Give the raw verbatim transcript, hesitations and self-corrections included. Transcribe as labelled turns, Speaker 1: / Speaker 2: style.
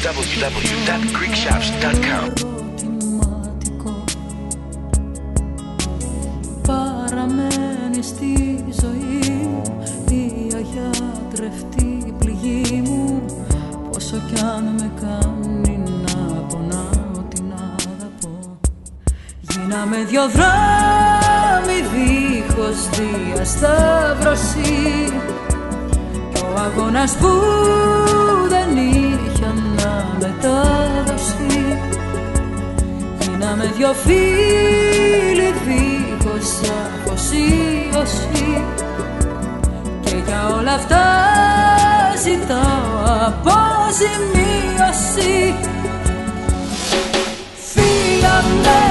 Speaker 1: double-u double-u double-u dot greek shops dot com.
Speaker 2: Παραμένει στη ζωή μου η αγιατρευτή πληγή μου. Πόσο κι αν με κάνει να πονάω την αγαπώ. Γίναμε δυο δρόμοι δίχως διασταύρωση κι ο αγώνας που δεν είχε αναμετάδοση. Γίναμε δυο φίλοι δίχως αφοσίωση και για όλα αυτά ζητάω αποζημίωση. Φύγαμε